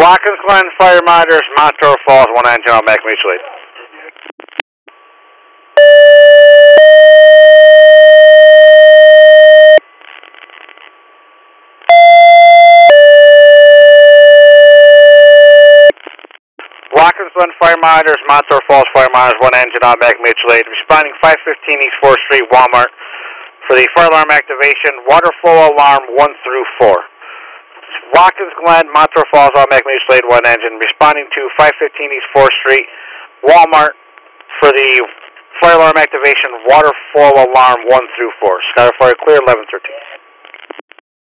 Watkins Glen Fire Monitors, Montour Falls, 1 engine, I'll make mutual aid. Watkins Glen Fire Monitors, Montour Falls Fire Monitors, 1 engine, I'll make mutual aid. Responding 515 East 4th Street, Walmart, for the fire alarm activation, water flow alarm 1 through 4. Watkins Glen, Montour Falls, I'll make mutual aid, 1 engine. Responding to 515 East 4th Street, Walmart, for the fire alarm activation, water flow alarm 1 through 4. Skyfire clear, 1113.